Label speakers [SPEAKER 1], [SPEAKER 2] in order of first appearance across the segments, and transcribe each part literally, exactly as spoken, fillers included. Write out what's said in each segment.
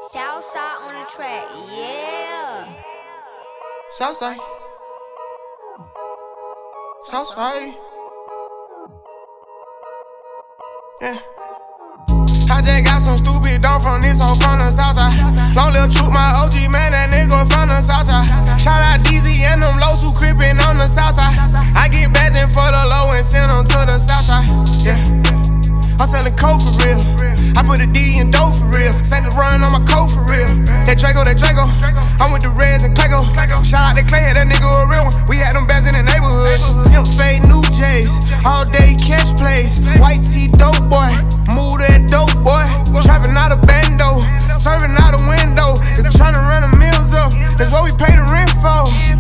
[SPEAKER 1] Southside on the track, yeah.
[SPEAKER 2] Southside. Southside. Yeah. I just got some stupid dumb from this hoe from the Southside. Long little troop, my O G man, that nigga from the Southside. Shout out D Z and them lows who crippin' on the Southside. I get bazzin' for the low and send them to the Southside. Yeah. I'm selling coke for real. I put a D in dope for real. Send the run on my coat for real. That Draco, that Draco. I'm with the Reds and Clayco. Shout out to Clay, that nigga a real one. We had them bands in the neighborhood. Pimp fade, new J's. All day cash plays. White tee, dope boy. Move that dope boy. Trapping out a bando. Serving out a window. They tryna run the mills up. That's what we pay the rent for.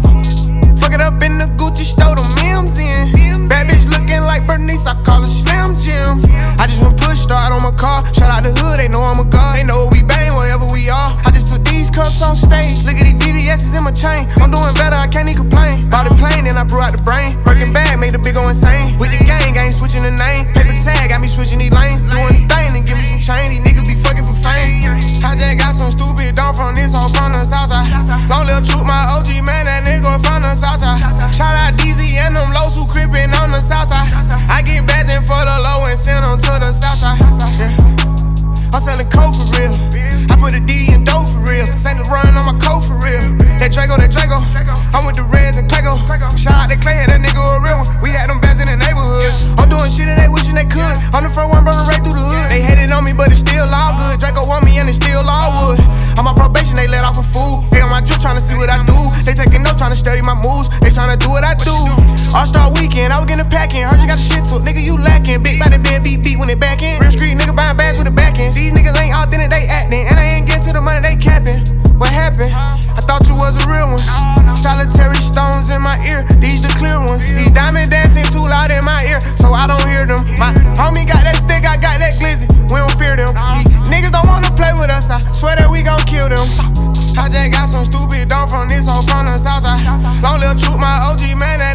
[SPEAKER 2] Fuck it up in the Gucci store, the Mims in. Bad bitch looking like Bernice, I call her Slim Jim. I just went push start on my car. Shout out the hood, they know I'm a god. They know we bang wherever we are. I just took these cups on stage. Look at these V V S's in my chain. I'm doing better, I can't even complain. Bought a plane, then I blew out the brain. Working bad, made the big go insane. With the gang, I ain't switching the name. Paper tag, got me switching these lanes. Do anything, then give me some change. These niggas be fucking for fame. I just got some stupid dumb from this hoe from the Southside. Long little troop, my O G man, that nigga from the Southside. Shout out D Z and them lows who crippin' on the Southside. I get bazzin' for the low and send them to the Southside. Yeah. I'm selling coke for real. I put a D in dope for real. Send the run on my coat for real. That Draco, that Draco. I'm with the Reds and Clayco. Shout out to Clay, that nigga a real one. We had them bands in the neighborhood. I'm doing shit that they wishing they could. I'm the front one, brother, right through the hood. They hated on me, but it's still all good. Draco want me and it's still all wood. On my probation, they let off a fool. They on my drip tryna see what I do. They taking notes, tryna study my moves. They tryna do what I do. All-Star weekend, I was getting a packing. Heard you got the shit to nigga, you lacking. Big body been beat beat when they back in. Real street nigga buying bags with a back end. These niggas ain't authentic, they acting. And I ain't getting to the money, they capping. What happened? I thought you was a real one. Solitary stones in my ear, these the clear ones. These diamond dancing too loud in my ear, so I don't hear them. My homie got that stick, I got that glizzy. We don't fear them. These niggas don't wanna play with us, I swear that we gon' kill them. I just got some stupid dumb from this hoe from the Southside. Long little troop, my O G man.